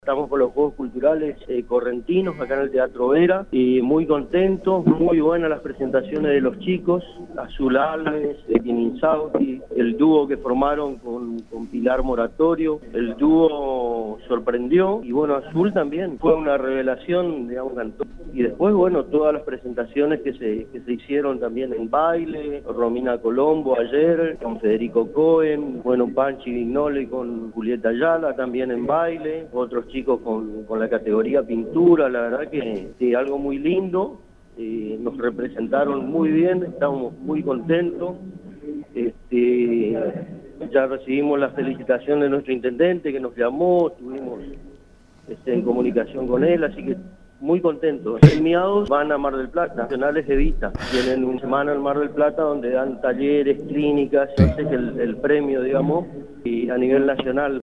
Estamos con los Juegos Culturales Correntinos acá en el Teatro Vera y muy contentos, muy buenas las presentaciones de los chicos, Azul Alves, Ekin Insausti, el dúo que formaron con Pilar Moratorio, el dúo sorprendió y bueno, Azul también fue una revelación, digamos, cantó. Y después, bueno, todas las presentaciones que se hicieron también en baile, Romina Colombo ayer, con Federico Cohen, bueno, Panchi Vignoli con Julieta Ayala también en baile, otros chicos con la categoría pintura, la verdad que algo muy lindo, nos representaron muy bien, estamos muy contentos, ya recibimos la felicitación de nuestro intendente que nos llamó, estuvimos en comunicación con él, así que muy contentos. Premiados van a Mar del Plata, nacionales de vista. Tienen una semana en Mar del Plata donde dan talleres, clínicas, ese es el premio, digamos, y a nivel nacional.